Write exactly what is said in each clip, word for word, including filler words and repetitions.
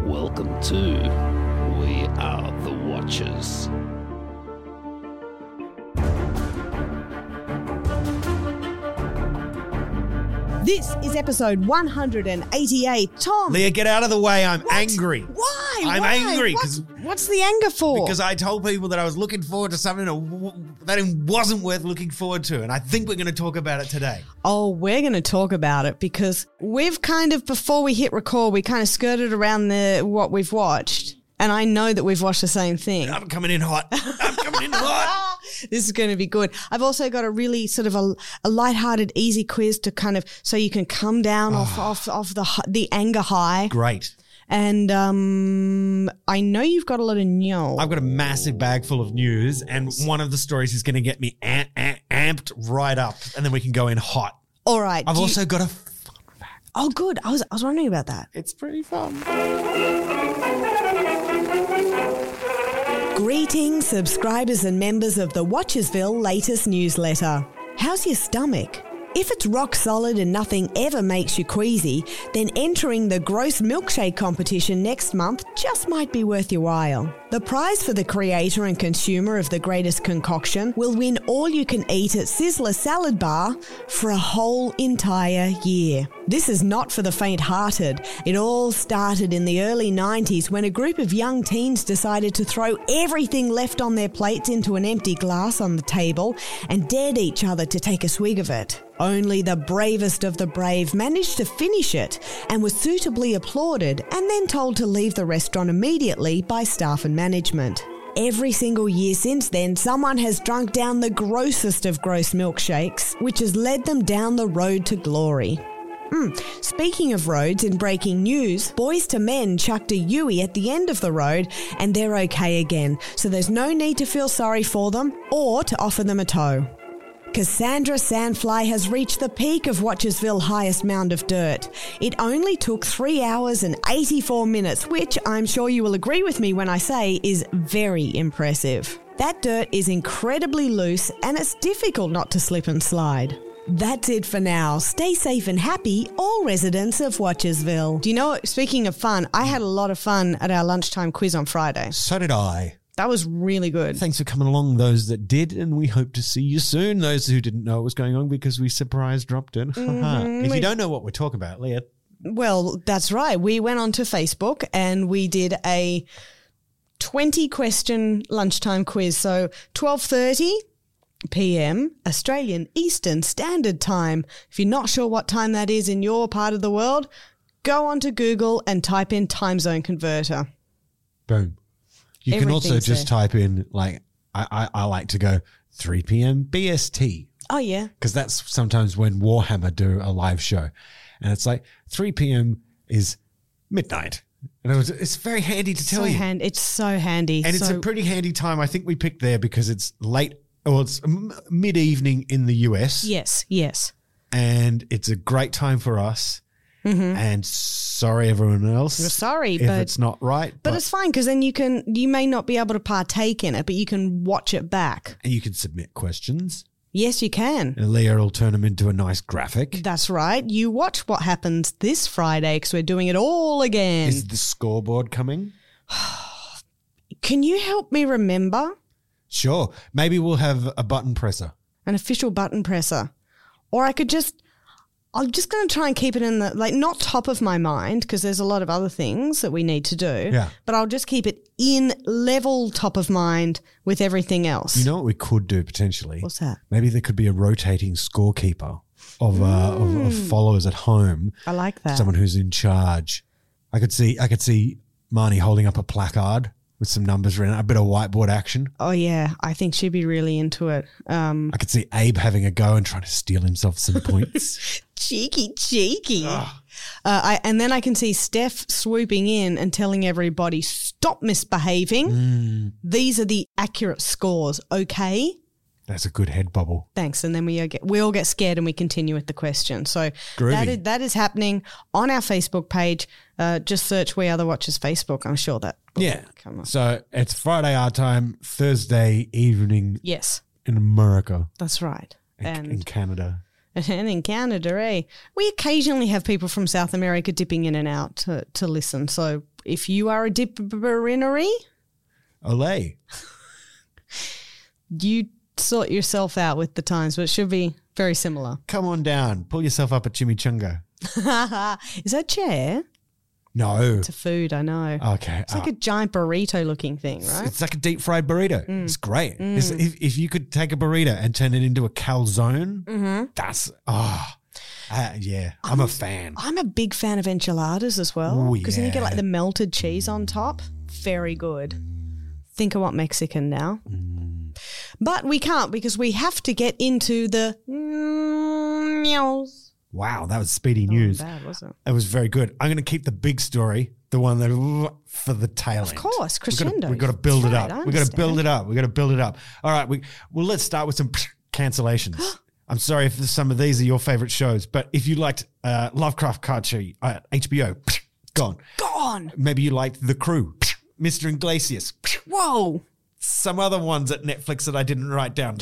Welcome to We Are the Watchers. This is episode one hundred eighty-eight. Tom. Leah, get out of the way. I'm what? angry. Why? I'm Why? angry What's, because what's the anger for? because I told people that I was looking forward to something that it wasn't worth looking forward to, and I think we're going to talk about it today. Oh, we're going to talk about it because we've kind of, before we hit record, we kind of skirted around the what we've watched, and I know that we've watched the same thing. I'm coming in hot. I'm coming in hot. This is going to be good. I've also got a really sort of a, a lighthearted, easy quiz to kind of, so you can come down off, off, off the the anger high. Great. And um, I know you've got a lot of news. I've got a massive bag full of news, and one of the stories is going to get me am- am- amped right up, and then we can go in hot. All right. I've do also you- got a fun fact. Oh, good. I was I was wondering about that. It's pretty fun. Greetings, subscribers and members of the Watchersville latest newsletter. How's your stomach? If it's rock solid and nothing ever makes you queasy, then entering the Gross Milkshake competition next month just might be worth your while. The prize for the creator and consumer of the greatest concoction will win all you can eat at Sizzler Salad Bar for a whole entire year. This is not for the faint-hearted. It all started in the early nineties when a group of young teens decided to throw everything left on their plates into an empty glass on the table and dared each other to take a swig of it. Only the bravest of the brave managed to finish it and was suitably applauded and then told to leave the restaurant immediately by staff and management. Every single year since then, someone has drunk down the grossest of gross milkshakes, which has led them down the road to glory. Mm. Speaking of roads, in breaking news, Boys to Men chucked a Yui at the end of the road and they're okay again, so there's no need to feel sorry for them or to offer them a tow. Cassandra Sandfly has reached the peak of Watchersville's highest mound of dirt. It only took three hours and eighty-four minutes, which I'm sure you will agree with me when I say is very impressive. That dirt is incredibly loose and it's difficult not to slip and slide. That's it for now. Stay safe and happy, all residents of Watchersville. Do you know what? Speaking of fun, I had a lot of fun at our lunchtime quiz on Friday. So did I. That was really good. Thanks for coming along, those that did, and we hope to see you soon. Those who didn't know what was going on because we surprise dropped it. Mm-hmm. If you don't know what we're talking about, Leah. Well, that's right. We went onto Facebook and we did a twenty question lunchtime quiz. So twelve thirty p.m. Australian Eastern Standard Time. If you're not sure what time that is in your part of the world, go onto Google and type in time zone converter. Boom. You can also just there. type in, like, I, I, I like to go three p.m. B S T. Oh, yeah. Because that's sometimes when Warhammer do a live show. And it's like three p.m. is midnight. And it was, it's very handy to tell so you. Hand, it's so handy. And so, it's a pretty handy time. I think we picked there because it's late, or it's m- mid-evening in the U S. Yes, yes. And it's a great time for us. Mm-hmm. And sorry, everyone else. We're sorry, if but it's not right. But, but it's fine because then you can, you may not be able to partake in it, but you can watch it back. And you can submit questions. Yes, you can. And Leah will turn them into a nice graphic. That's right. You watch what happens this Friday because we're doing it all again. Is the scoreboard coming? Can you help me remember? Sure. Maybe we'll have a button presser. An official button presser. Or I could just, I'm just going to try and keep it in the, like, not top of my mind because there's a lot of other things that we need to do. Yeah. But I'll just keep it in level top of mind with everything else. You know what we could do potentially? What's that? Maybe there could be a rotating scorekeeper of, uh, of, of followers at home. I like that. Someone who's in charge. I could see, I could see Marnie holding up a placard with some numbers written, a bit of whiteboard action. Oh, yeah. I think she'd be really into it. Um, I could see Abe having a go and trying to steal himself some points. Cheeky, cheeky. Uh, I, and then I can see Steph swooping in and telling everybody, stop misbehaving. Mm. These are the accurate scores, okay? That's a good head bubble. Thanks. And then we all get, we all get scared and we continue with the question. So Groovy. that is, that is happening on our Facebook page. Uh, just search We Are the Watchers Facebook. I'm sure that will Yeah. come up. So it's Friday our time, Thursday evening Yes, in America. that's right. And And in Canada. And in Canada, eh? We occasionally have people from South America dipping in and out to, to listen. So if you are a dipperinary, Olay. you sort yourself out with the times, but it should be very similar. Come on down. Pull yourself up a chimichanga. Is that chair? No. It's a food, I know. Okay. It's like uh, a giant burrito looking thing, right? It's like a deep fried burrito. Mm. It's great. It's- if, if you could take a burrito and turn it into a calzone, Mm-hmm. that's, oh, uh, yeah, I'm a fan. I'm a big fan of enchiladas as well. Oh, Because then you get like yeah. the melted cheese on top. Very good. Think of what Mexican now. Mm. But we can't because we have to get into the meows. Wow, that was speedy news. Oh, bad, was it? It was very good. I'm going to keep the big story, the one that for the tail end. Of course, crescendo. We've got to build it Right, up. I We've got to build understand. it up. We've got to build it up. All right. We, well, let's start with some cancellations. I'm sorry if some of these are your favorite shows, but if you liked uh, Lovecraft Country at H B O, gone. Gone. Maybe you liked The Crew, Mister Iglesias, Whoa. some other ones at Netflix that I didn't write down.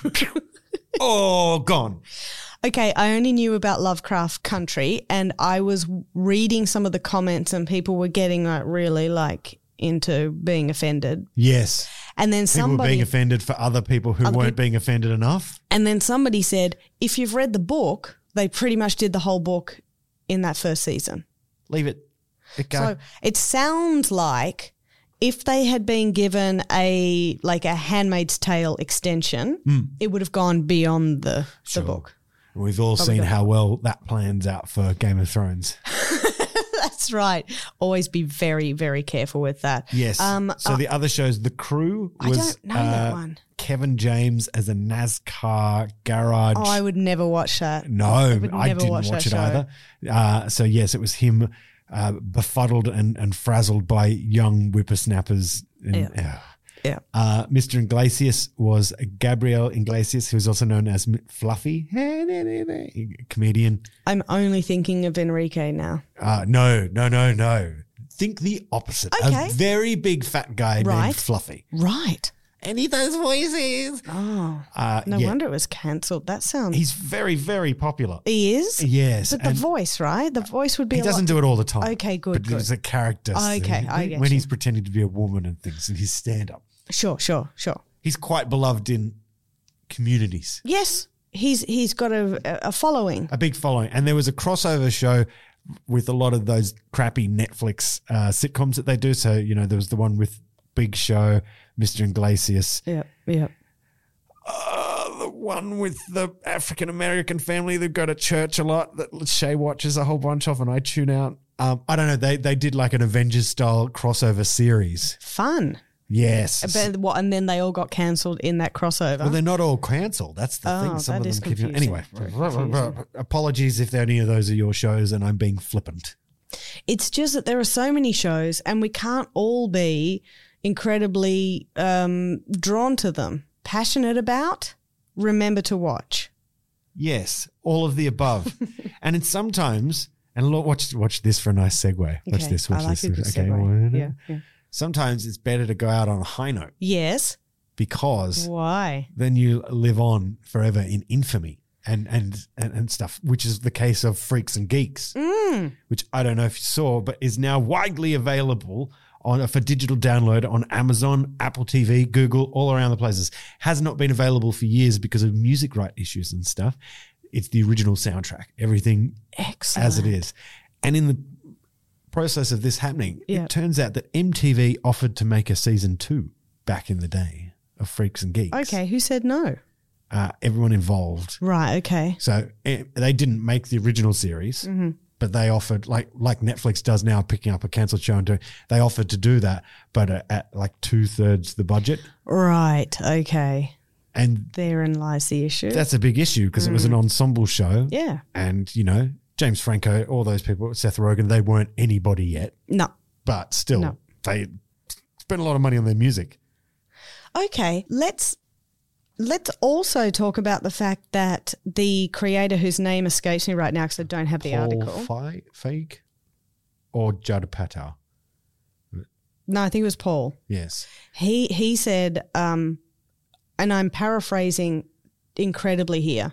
Oh, gone. Okay, I only knew about Lovecraft Country and I was reading some of the comments and people were getting like really like into being offended. Yes. And then People were somebody being offended for other people who Other weren't peop- being offended enough. and then somebody said, if you've read the book, they pretty much did the whole book in that first season. Leave it. It go. So it sounds like if they had been given a like a Handmaid's Tale extension, it would have gone beyond the, Sure. the book. We've all seen not. how well that plans out for Game of Thrones. That's right. Always be very, very careful with that. Yes. Um, so the other shows, The Crew I was don't know that uh, one. Kevin James as a NASCAR garage. Oh, I would never watch that. no, I I, would never didn't watch watch, that it either. Uh, so yes, it was him uh, befuddled and, and frazzled by young whippersnappers. And, Yeah. uh, Yeah. Uh, Mister Iglesias was Gabriel Iglesias, who is also known as Fluffy, comedian. I'm only thinking of Enrique now. Uh, no, no, no, no. Think the opposite. Okay. A very big fat guy named Right. Fluffy. Right. Any of those voices. Oh, Uh, no yeah. wonder it was cancelled. That sounds. He's very, very popular. he is? Yes. But the and voice, right? The voice would be he a doesn't lot. do it all the time. Okay, good, But good. it's a character. Okay, I when, get when you. he's pretending to be a woman and things in his stand-up. Sure, sure, sure. He's quite beloved in communities. Yes, he's he's got a, a following. A big following. And there was a crossover show with a lot of those crappy Netflix uh, sitcoms that they do. So, you know, there was the one with Big Show, Mister Iglesias. Yeah, yeah. Uh, the one with the African American family that go to church a lot that Shay watches a whole bunch of and I tune out. Um, I don't know. They they did like an Avengers style crossover series. Fun. Yes. But what? And then they all got cancelled in that crossover. Well, they're not all cancelled. That's the Oh, thing. Some that of is them keep confusing. Anyway, Very confusing. apologies if any of those are your shows and I'm being flippant. It's just that there are so many shows and we can't all be incredibly um, drawn to them, passionate about, remember to watch. Yes, all of the above. And it's sometimes, and look, watch watch this for a nice segue. Watch Okay, this, watch I like this. a good Okay, segue. one- Yeah, yeah. Sometimes it's better to go out on a high note Yes. because Why? then you live on forever in infamy and and and, and stuff, which is the case of Freaks and Geeks, Mm. which I don't know if you saw, but is now widely available on for digital download on Amazon, Apple T V, Google, all around the places. Has not been available for years because of music right issues and stuff. It's the original soundtrack, everything Excellent. as it is. And in the process of this happening, Yeah. it turns out that M T V offered to make a season two back in the day of Freaks and Geeks. Okay, who said no? Uh, everyone involved. Right, okay. So eh, they didn't make the original series, Mm-hmm. but they offered, like like Netflix does now, picking up a cancelled show and doing, they offered to do that, but at, at like two thirds the budget. Right, okay. And Therein lies the issue. that's a big issue because it was an ensemble show. Mm. yeah. And, you know, James Franco, all those people, Seth Rogen, they weren't anybody yet, No. but still, No. they spent a lot of money on their music. Okay, let's let's also talk about the fact that the creator whose name escapes me right now because I don't have the Paul article. Fe- Feig or Judd Apatow? No, I think it was Paul. Yes. He he said, um, and I'm paraphrasing incredibly here.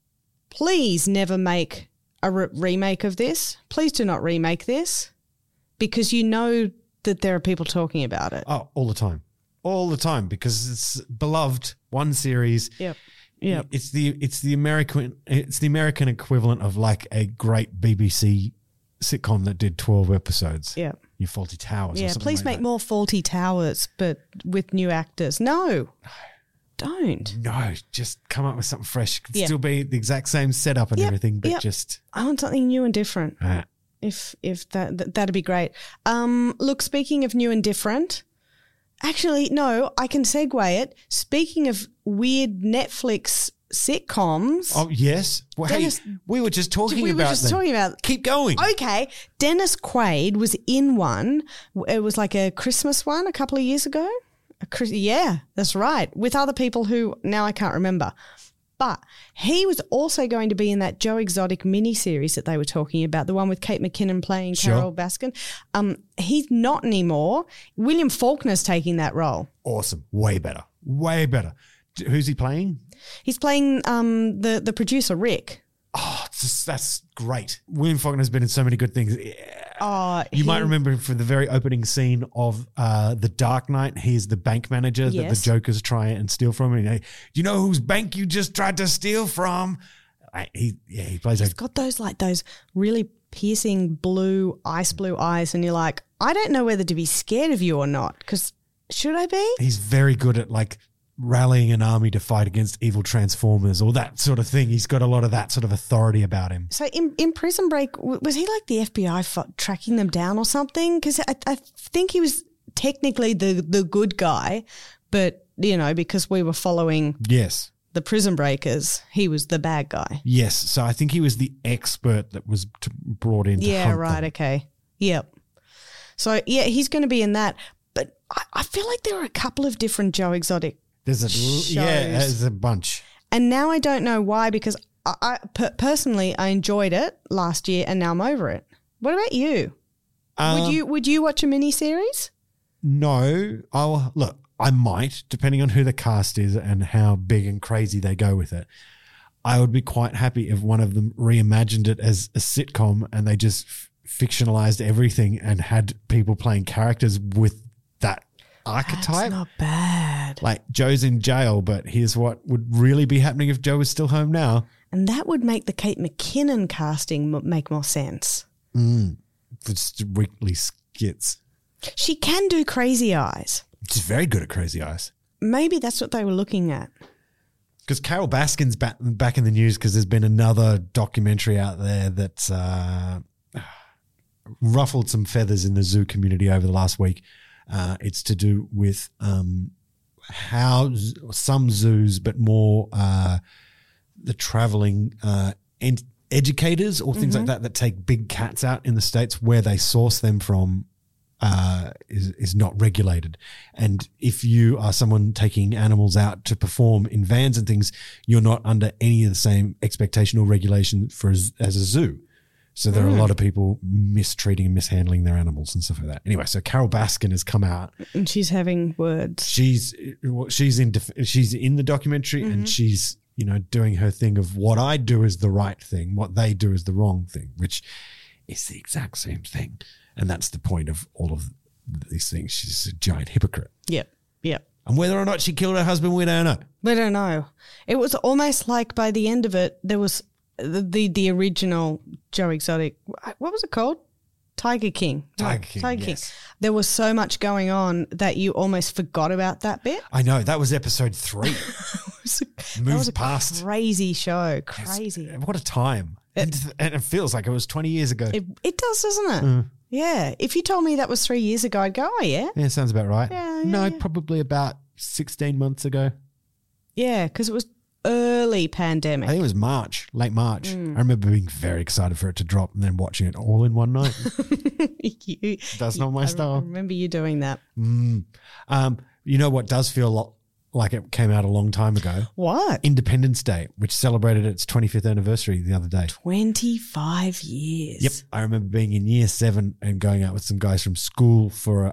Please never make a re- remake of this. Please do not remake this. because you know that there are people talking about it. Oh, all the time. All the time, because it's beloved, one series. Yep. Yep. It's the it's the American it's the American equivalent of like a great B B C sitcom that did twelve episodes. Yeah. Your Faulty Towers. Yeah, or something please like make that. more Faulty Towers, but with new actors. No. Don't. No, just come up with something fresh. It could Yeah. still be the exact same setup and Yep, everything, but yep. just I want something new and different. uh, If if that, that that'd be great. Um, look, speaking of new and different, actually, no, I can segue it. Speaking of weird Netflix sitcoms, oh yes. Well, hey, Dennis- we were just talking we were about just them. talking about. Keep going. Okay, Dennis Quaid was in one. It was like a Christmas one a couple of years ago. A Chris- yeah, that's right. With other people who now I can't remember. But he was also going to be in that Joe Exotic miniseries that they were talking about, the one with Kate McKinnon playing Sure. Carol Baskin. Um, he's not anymore. William Faulkner's taking that role. Awesome. Way better. Way better. D- Who's he playing? He's playing um, the, the producer, Rick. Oh, it's just, that's great. William Faulkner has been in so many good things. Yeah. Oh, You he- might remember him for the very opening scene of uh, The Dark Knight. He's the bank manager that the Yes. Jokers try and steal from. And he, do you know whose bank you just tried to steal from? I, he, yeah, he plays a He's got those like those really piercing blue, ice blue eyes, and you're like, I don't know whether to be scared of you or not. Because should I be? he's very good at like rallying an army to fight against evil Transformers or that sort of thing. He's got a lot of that sort of authority about him. So in, in Prison Break, w- was he like the F B I fo- tracking them down or something? Because I, I think he was technically the the good guy, but you know, because we were following Yes. the Prison Breakers, he was the bad guy. Yes. So I think he was the expert that was t- brought in to Yeah, hunt right. them. Okay. Yep. So yeah, he's going to be in that. But I, I feel like there are a couple of different Joe Exotic. There's a Shows. yeah, there's a bunch. And now I don't know why, because I, I per- personally I enjoyed it last year, and now I'm over it. What about you? Um, would you would you watch a miniseries? No, I'll look. I might, depending on who the cast is and how big and crazy they go with it. I would be quite happy if one of them reimagined it as a sitcom and they just f- fictionalized everything and had people playing characters with that archetype. That's not bad. Like Joe's in jail, but here's what would really be happening if Joe was still home now. And that would make the Kate McKinnon casting m- make more sense. Just weekly skits. She can do Crazy Eyes. She's very good at Crazy Eyes. Maybe that's what they were looking at. Because Carol Baskin's back, back in the news because there's been another documentary out there that's uh, ruffled some feathers in the zoo community over the last week. Uh, it's to do with um, how z- some zoos, but more uh, the traveling uh, ent- educators or things like that that take big cats out in the States, where they source them from uh, is, is not regulated. And if you are someone taking animals out to perform in vans and things, you're not under any of the same expectation or regulation for as, as a zoo. So there are a lot of people mistreating and mishandling their animals and stuff like that. Anyway, so Carol Baskin has come out. And she's having words. She's she's in def- she's in the documentary and she's, you know, doing her thing of what I do is the right thing, what they do is the wrong thing, which is the exact same thing. And that's the point of all of these things. She's a giant hypocrite. Yep. Yep. And whether or not she killed her husband, we don't know. We don't know. It was almost like by the end of it, there was the the, the original Joe Exotic. What was it called? Tiger King. Tiger No, King, Tiger yes. King. There was so much going on that you almost forgot about that bit. I know. That was episode three. It was a- that Moved was a past. crazy show. Crazy. What a time. And, and it feels like it was twenty years ago. It, it does, doesn't it? Mm. Yeah. If you told me that was three years ago, I'd go, oh, yeah. Yeah, sounds about right. Yeah, no, yeah, yeah. probably about sixteen months ago. Yeah, because it was early I pandemic. think it was March, late March. Mm. I remember being very excited for it to drop and then watching it all in one night. You- That's not my I style. remember you doing that. Mm. Um, you know what does feel lo- like it came out a long time ago? What? Independence Day, which celebrated its twenty-fifth anniversary the other day. twenty-five years. Yep. I remember being in year seven and going out with some guys from school for,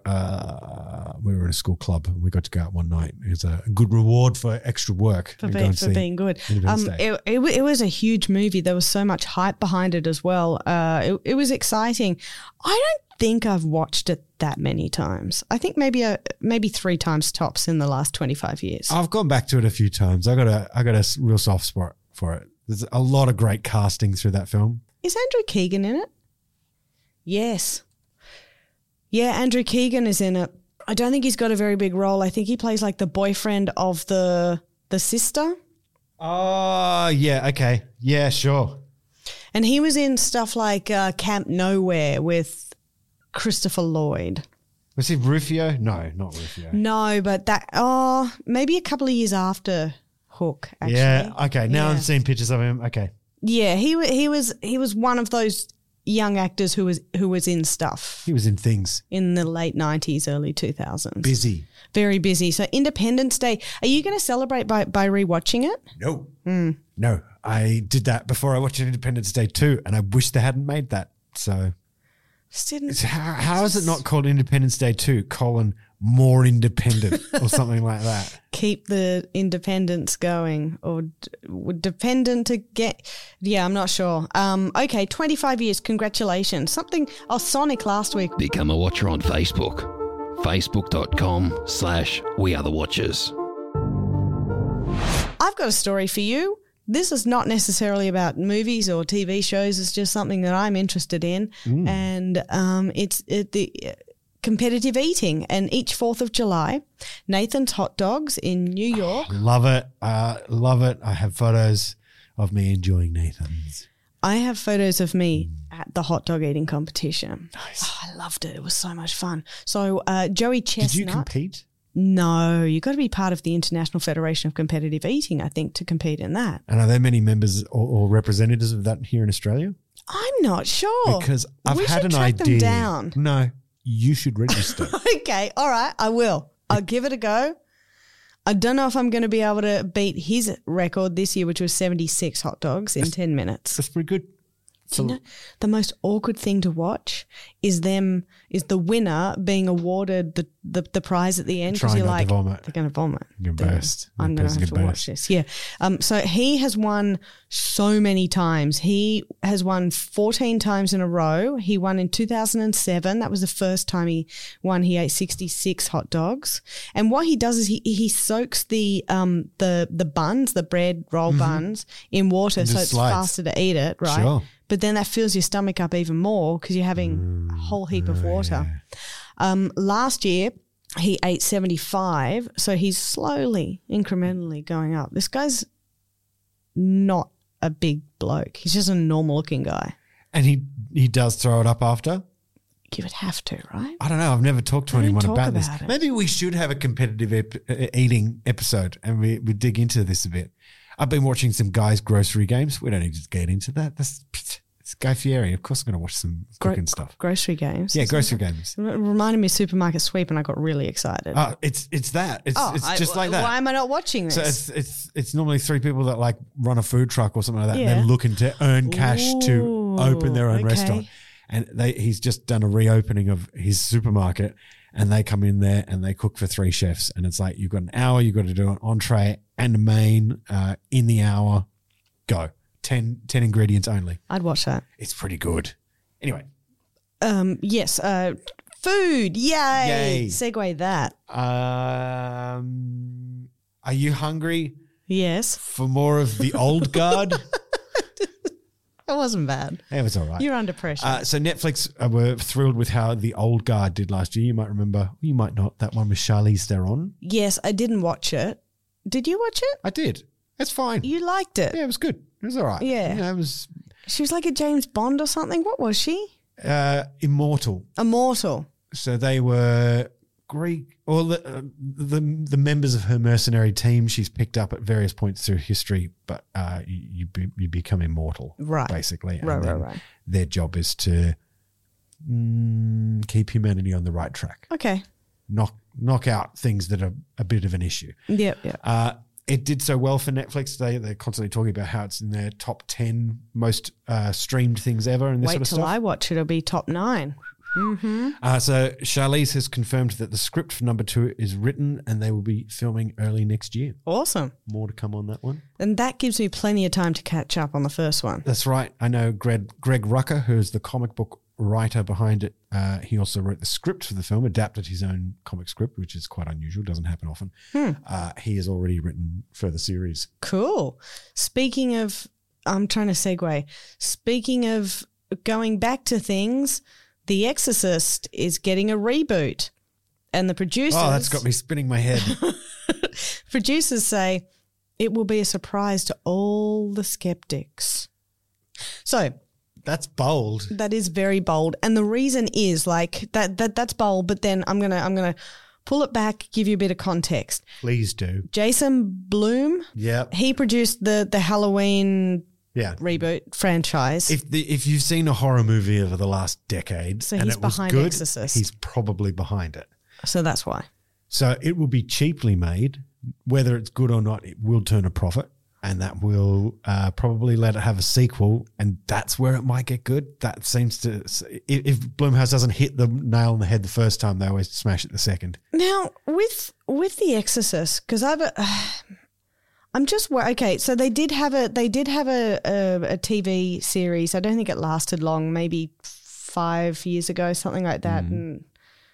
uh, we were in a school club and we got to go out one night. It was a good reward for extra work. For, and go being, and for see being good. Independence Um, Day. it, it, wa- it was a huge movie. There was so much hype behind it as well. Uh, it, it was exciting. I don't think I've watched it that many times. I think maybe a, maybe three times tops in the last twenty-five years. I've gone back to it a few times. I got a I got a real soft spot for it. There's a lot of great casting through that film. Is Andrew Keegan in it? Yes. Yeah, Andrew Keegan is in it. I don't think he's got a very big role. I think he plays like the boyfriend of the the sister. Oh, yeah, okay. Yeah, sure. And he was in stuff like uh, Camp Nowhere with Christopher Lloyd. Was he Rufio? No, not Rufio. No, but that, oh, maybe a couple of years after Hook, actually. Yeah, okay. Now Yeah. I'm seeing pictures of him. Okay. Yeah, he wa- he was he was one of those young actors who was who was in stuff He was in things. in the late nineties, early two thousands. Busy. Very busy. So Independence Day, are you going to celebrate by by rewatching it? No. Mm. No. I did that before I watched Independence Day two, and I wish they hadn't made that. So Just didn't. it's, how, how is it not called Independence Day two, colon, more independent or something like that? Keep the independence going, or d- would dependent to get. Yeah, I'm not sure. Um, okay, twenty-five years. Congratulations. Something. Oh, Sonic last week. Become a watcher on Facebook. Facebook.com slash We Are The Watchers. I've got a story for you. This is not necessarily about movies or T V shows. It's just something that I'm interested in, and um, it's it, the uh, competitive eating. And each Fourth of July, Nathan's Hot Dogs in New York. Love it. Uh, love it. I have photos of me enjoying Nathan's. I have photos of me at the hot dog eating competition. Nice. Oh, I loved it. It was so much fun. So uh, Joey Chestnut. Did you compete? No, you've got to be part of the International Federation of Competitive Eating, I think, to compete in that. And are there many members or, or representatives of that here in Australia? I'm not sure. Because I've we had should an track idea. them down. No, you should register. Okay, all right, I will. I'll give it a go. I don't know if I'm going to be able to beat his record this year, which was seventy-six hot dogs in ten minutes. That's pretty good. Do you know, the most awkward thing to watch is them is the winner being awarded the, the, the prize at the end, because Trying you're not to like, vomit. they're going to vomit. You're They're- burst. I'm That going to person have to can watch burst. this. Yeah. Um. So he has won so many times. He has won fourteen times in a row. He won in two thousand seven. That was the first time he won. He ate sixty-six hot dogs. And what he does is he he soaks the um the the buns, the bread roll buns, in water, And so just it's slides. faster to eat it. Right. Sure. But then that fills your stomach up even more because you're having a whole heap of water. Um, last year, he ate seventy-five, so he's slowly, incrementally going up. This guy's not a big bloke. He's just a normal-looking guy. And he he does throw it up after. You would have to, right? I don't know. I've never talked to I don't anyone talk about, this. about it. Maybe we should have a competitive ep- uh, eating episode and we, we dig into this a bit. I've been watching some guys' grocery games. We don't need to get into that. That's it's Guy Fieri. Of course, I'm going to watch some Gro- cooking stuff. Grocery games. Yeah, grocery games. It reminded me of Supermarket Sweep, and I got really excited. Oh, it's it's that. It's Oh, it's I- just like that. Why am I not watching this? So it's it's it's normally three people that like run a food truck or something like that, Yeah. and they're looking to earn cash to Ooh, open their own okay. restaurant. And they he's just done a reopening of his supermarket, and they come in there and they cook for three chefs, and it's like you've got an hour, you've got to do an entree and a main uh, in the hour. Go ten, ten ingredients only. I'd watch that. It's pretty good. Anyway, Um, yes. Uh, food. Yay. Yay. Segue that. um, are you hungry Yes. for more of the old guard? It wasn't bad. Yeah, it's all right. You're under pressure. Uh, so Netflix uh, were thrilled with how The Old Guard did last year. You might remember, you might not, that one with Charlize Theron. yes, I didn't watch it. Did you watch it? I did. It's fine. You liked it. Yeah, it was good. It was all right. Yeah. You know, it was She was like a James Bond or something. What was she? uh, immortal. Immortal. So they were Greek, or the, uh, the the members of her mercenary team she's picked up at various points through history, but uh, you you, be, you become immortal, Right. basically. And Right, right, then right. Their job is to mm, keep humanity on the right track. Okay. Knock knock out things that are a bit of an issue. Yep, yep. Uh, it did so well for Netflix. They they're constantly talking about how it's in their top ten most uh, streamed things ever and this Wait sort of till stuff. I watch it. It'll be top nine. Uh, so Charlize has confirmed that the script for number two is written and they will be filming early next year. Awesome. More to come on that one. And that gives me plenty of time to catch up on the first one. That's right. I know Greg Greg Rucka, who's the comic book writer behind it. Uh, he also wrote the script for the film, adapted his own comic script, which is quite unusual, doesn't happen often. Hmm. Uh, he has already written for the series. Cool. Speaking of, I'm trying to segue. Speaking of going back to things, The Exorcist is getting a reboot. And the producers... Oh, that's got me spinning my head. producers say it will be a surprise to all the skeptics. So... That's bold. That is very bold. And the reason is like that, that that's bold, but then I'm going to I'm going to pull it back, give you a bit of context. Please do. Jason Blum, Yep. he produced the the Halloween Yeah. reboot franchise. If the, if you've seen a horror movie over the last decade So and he's it was behind good, Exorcist. he's probably behind it. So that's why. So it will be cheaply made. Whether it's good or not, it will turn a profit. And that will uh, probably let it have a sequel, and that's where it might get good. That seems to, if, if Blumhouse doesn't hit the nail on the head the first time, they always smash it the second. Now with with The Exorcist, because I've, uh, I'm just wor- okay. So they did have a they did have a, a a T V series. I don't think it lasted long, maybe five years ago, something like that. Mm. And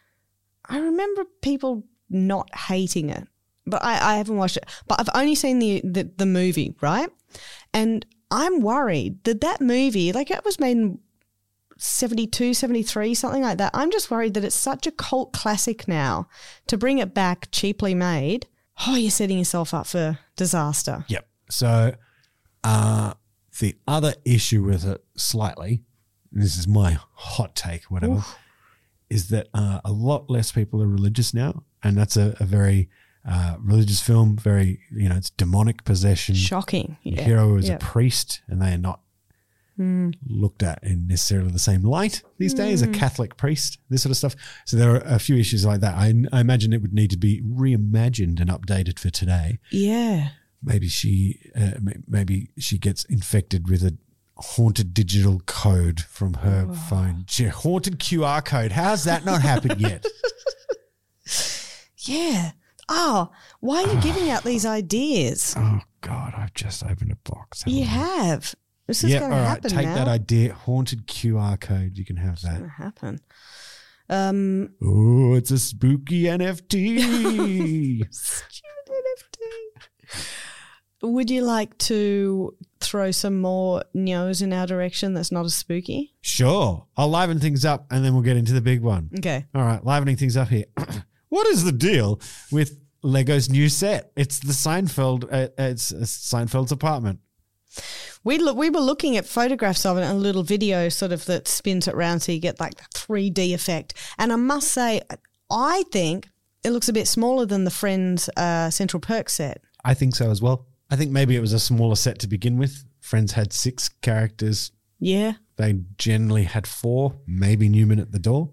I remember people not hating it. But I, I haven't watched it. But I've only seen the, the the movie, right? And I'm worried that that movie, like it was made in seventy-two, seventy-three, something like that. I'm just worried that it's such a cult classic now. To bring it back cheaply made, oh, you're setting yourself up for disaster. Yep. So uh, the other issue with it slightly, and this is my hot take, whatever, Oof. is that uh, a lot less people are religious now. And that's a, a very... Uh, religious film, very, you know, it's demonic possession. Shocking. The yeah. hero is yep. a priest, and they are not mm. looked at in necessarily the same light these mm. days, a Catholic priest, this sort of stuff. So there are a few issues like that. I, I imagine it would need to be reimagined and updated for today. Yeah. Maybe she, uh, maybe she gets infected with a haunted digital code from her oh. phone. Gee, haunted Q R code. How's that not happened yet? Yeah. Oh, why are you giving out these ideas? Oh, God, I've just opened a box. You have. This is yeah, going to all right, happen take now. that idea. Haunted Q R code. You can have It's that. going to happen. Um, oh, it's a spooky N F T. Stupid N F T. Would you like to throw some more news in our direction that's not as spooky? Sure. I'll liven things up and then we'll get into the big one. Okay. All right, livening things up here. What is the deal with Lego's new set? It's the Seinfeld. Uh, it's Seinfeld's apartment. We look. We were looking at photographs of it and a little video sort of that spins it around so you get like the three D effect. And I must say, I think it looks a bit smaller than the Friends uh, Central Perk set. I think so as well. I think maybe it was a smaller set to begin with. Friends had six characters. Yeah. They generally had four, maybe Newman at the door.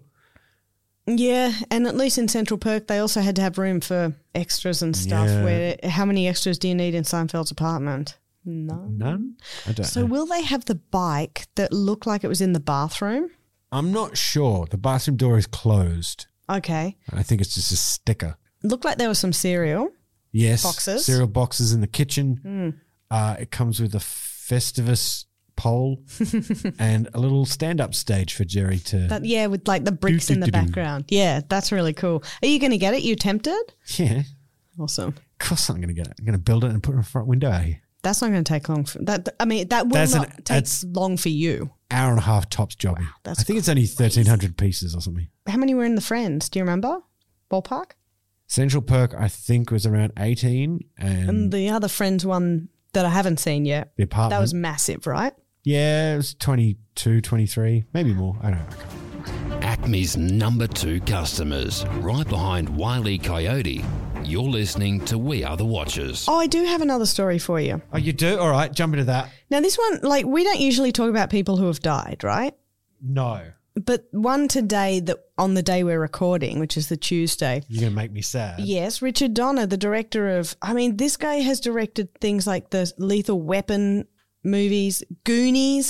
Yeah, and at least in Central Perk, they also had to have room for extras and stuff. Yeah. Where how many extras do you need in Seinfeld's apartment? None. None? I don't so know. will they have the bike that looked like it was in the bathroom? I'm not sure. The bathroom door is closed. Okay. I think it's just a sticker. Looked like there was some cereal. Yes. Boxes. Cereal boxes in the kitchen. Mm. Uh, it comes with a Festivus pole and a little stand-up stage for Jerry to... That, yeah, with like the bricks do, in do, the do, do. background. Yeah, that's really cool. Are you going to get it? You tempted? Yeah. Awesome. Of course I'm going to get it. I'm going to build it and put it in the front window out here. That's not going to take long. For, that I mean, that will That's not an- take that's- long for you. Hour and a half tops jobby. that's I think it's only thirteen hundred pieces or something. How many were in the Friends? Do you remember? Ballpark? Central Perk, I think, was around eighteen. And, And the other Friends one that I haven't seen yet, the apartment. that was massive, right? Yeah, it was twenty-two, twenty-three, maybe more. I don't know. I can't Acme's number two customers, right behind Wile E. Coyote. You're listening to We Are the Watchers. Oh, I do have another story for you. Oh, you do? All right, jump into that. Now, this one, like, we don't usually talk about people who have died, right? No. But one today, that on the day we're recording, which is the Tuesday. You're going to make me sad. Yes, Richard Donner, the director of, I mean, this guy has directed things like the Lethal Weapon movies, Goonies,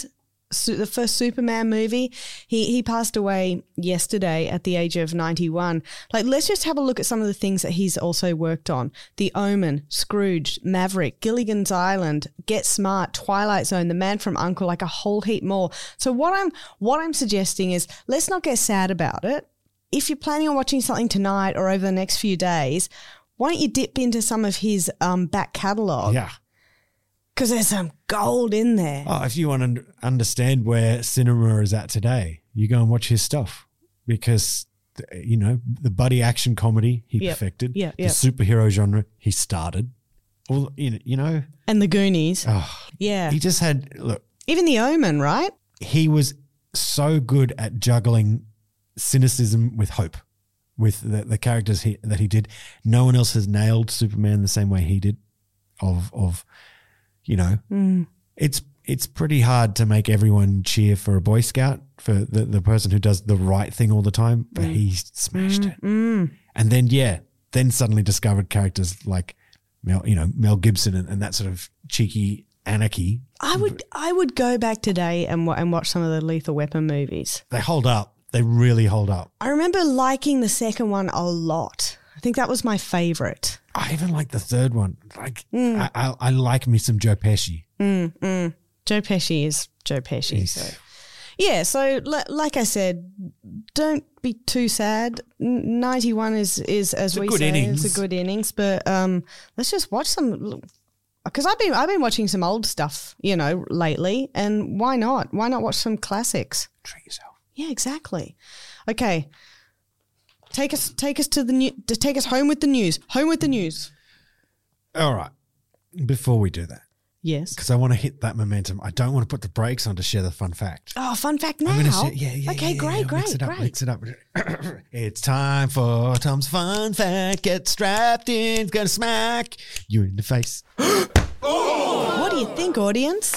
su- the first Superman movie. He he passed away yesterday at the age of ninety-one. Like, let's just have a look at some of the things that he's also worked on. The Omen, Scrooge, Maverick, Gilligan's Island, Get Smart, Twilight Zone, The Man from U N C L E, like a whole heap more. So what I'm what I'm suggesting is, let's not get sad about it. If you're planning on watching something tonight or over the next few days, why don't you dip into some of his um, back catalogue? Yeah. Because there's some gold in there. Oh, if you want to understand where cinema is at today, you go and watch his stuff, because, you know, the buddy action comedy he Yep. perfected, Yep, the yep. superhero genre he started, all you know, you know And the Goonies. oh, Yeah. he just had look. Even The Omen, right? He was so good at juggling cynicism with hope, with the, the characters he, that he did. No one else has nailed Superman the same way he did. Of of. You know, Mm. it's it's pretty hard to make everyone cheer for a Boy Scout, for the, the person who does the right thing all the time, but he smashed it. Mm. And then, yeah, then suddenly discovered characters like Mel, you know, Mel Gibson and, and that sort of cheeky anarchy. I would I would go back today and wa- and watch some of the Lethal Weapon movies. They hold up. They really hold up. I remember liking the second one a lot. I think that was my favourite. I even like the third one. Like, Mm. I, I, I like me some Joe Pesci. Mm, mm. Joe Pesci is Joe Pesci. He's- So. Yeah, so l- like I said, don't be too sad. N- ninety-one is, is as It's a we good say, innings. it's a good innings. But um, let's just watch some, because I've been I've been watching some old stuff, you know, lately, and why not? Why not watch some classics? Treat yourself. Yeah, exactly. Okay, take us take us to the new, to take us home with the news. Home with the news. All right. Before we do that, Yes. because I want to hit that momentum, I don't want to put the brakes on to share the fun fact. Oh, fun fact now. I'm gonna say, yeah, yeah. Okay, yeah, great, yeah. great, mix it up, great. Mix it up. It's time for Tom's fun fact. Get strapped in. It's gonna smack you in the face. What do you think, audience?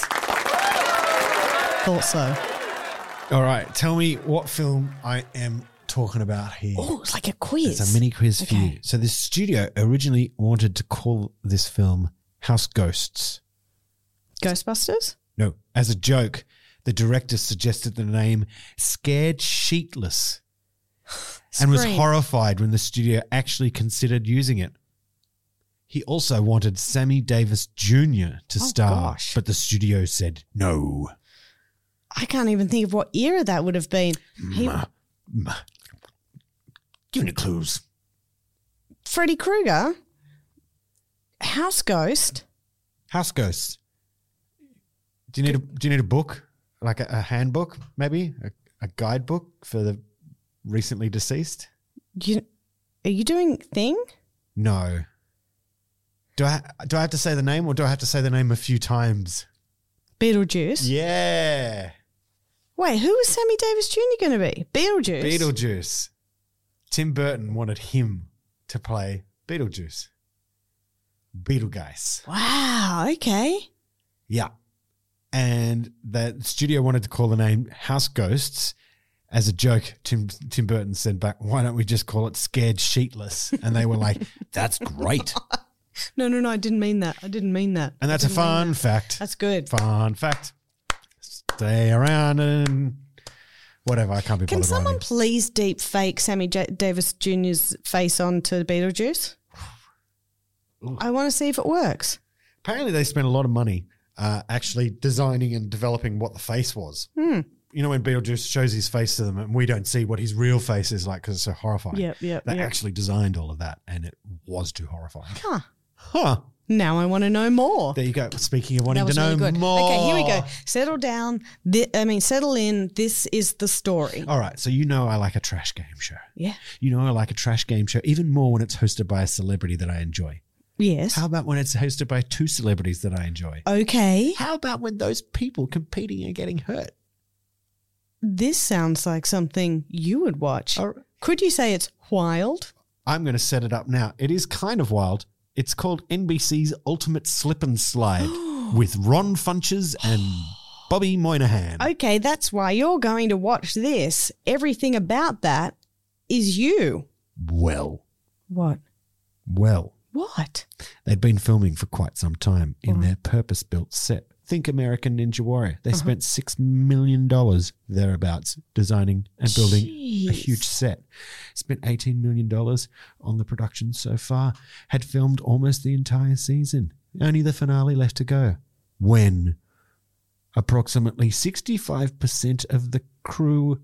Thought so. All right, tell me what film I am talking about here. Oh, it's like a quiz. It's a mini quiz for Okay. you. So the studio originally wanted to call this film House Ghosts. Ghostbusters? No, as a joke, the director suggested the name Scared Sheetless and was Scream. horrified when the studio actually considered using it. He also wanted Sammy Davis Junior to Oh, star, gosh. but the studio said no. I can't even think of what era that would have been. He, Ma- ma- Give me clues. Freddy Krueger? House Ghost? House Ghosts. Do you need a Do you need a book, like a, a handbook, maybe a, a guidebook for the recently deceased? You, are you doing Thing? No. Do I do I have to say the name, or do I have to say the name a few times? Beetlejuice? Yeah, Wait, who was Sammy Davis Junior going to be? Beetlejuice? Beetlejuice. Tim Burton wanted him to play Beetlejuice. Beetlegeist. Wow, okay. Yeah. And the studio wanted to call the name House Ghosts. As a joke, Tim Tim Burton said back, why don't we just call it Scared Sheetless? And they were like, that's great. No, no, no, I didn't mean that. I didn't mean that. And that's I a didn't mean fun that. fact. That's good. Fun fact. Stay around and whatever. I can't be Can bothered someone writing. please deep fake Sammy J- Davis Junior's face onto Beetlejuice? I want to see if it works. Apparently they spent a lot of money uh, actually designing and developing what the face was. Hmm. You know, when Beetlejuice shows his face to them and we don't see what his real face is like because it's so horrifying. Yep, yep, They yep. actually designed all of that and it was too horrifying. Huh. Huh. Now I want to know more. There you go. Speaking of wanting That was to know really good. more. Okay, here we go. Settle down. Thi- I mean, settle in. This is the story. All right. So you know I like a trash game show. Yeah. You know I like a trash game show even more when it's hosted by a celebrity that I enjoy. Yes. How about when it's hosted by two celebrities that I enjoy? Okay. How about when those people competing are getting hurt? This sounds like something you would watch. All right. Could you say it's wild? I'm going to set it up now. It is kind of wild. It's called N B C's Ultimate Slip and Slide with Ron Funches and Bobby Moynihan. Okay, that's why you're going to watch this. Everything about that is you. Well, What? well, What? they'd been filming for quite some time in their purpose-built set Think American Ninja Warrior. They uh-huh. spent six million dollars thereabouts designing and building Jeez. a huge set. Spent eighteen million dollars on the production so far. Had filmed almost the entire season. Only the finale left to go. When approximately sixty-five percent of the crew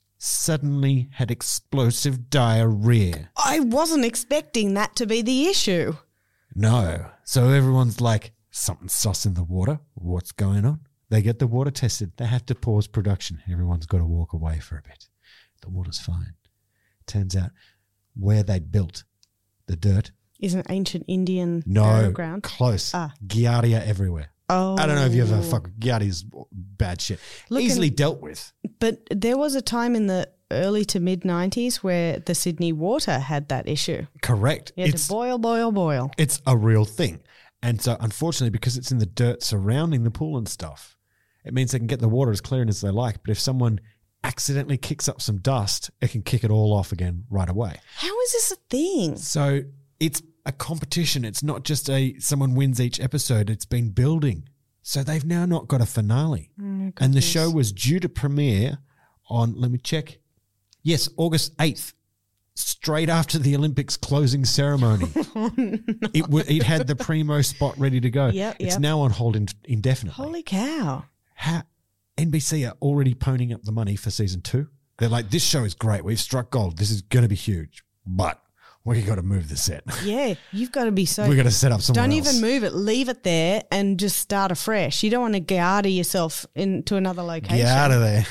suddenly had explosive diarrhea. I wasn't expecting that to be the issue. No. So everyone's like, something sauce in the water. What's going on? They get the water tested. They have to pause production. Everyone's got to walk away for a bit. The water's fine. Turns out where they'd built the dirt. Isn't ancient Indian no, ground? Close. Ah. Giardia everywhere. Oh. I don't know if you ever fuck Giardia's bad shit. Look, easily and, dealt with. But there was a time in the early to mid nineties where the Sydney water had that issue. Correct. You had it's, to boil, boil, boil. It's a real thing. And so, unfortunately, because it's in the dirt surrounding the pool and stuff, it means they can get the water as clear as they like. But if someone accidentally kicks up some dust, it can kick it all off again right away. How is this a thing? So it's a competition. It's not just a someone wins each episode. It's been building. So they've now not got a finale. Oh, and the show was due to premiere on, let me check, yes, August eighth. Straight after the Olympics closing ceremony. Oh, no. It w- it had the primo spot ready to go. Yep, it's yep. now on hold in- indefinitely. Holy cow. How, N B C are already ponying up the money for season two. They're like, this show is great. We've struck gold. This is going to be huge. But we got to move the set. Yeah, you've got to be so. We've got to set up somewhere Don't else. even move it. Leave it there and just start afresh. You don't want to get out of yourself into another location. Get out of there.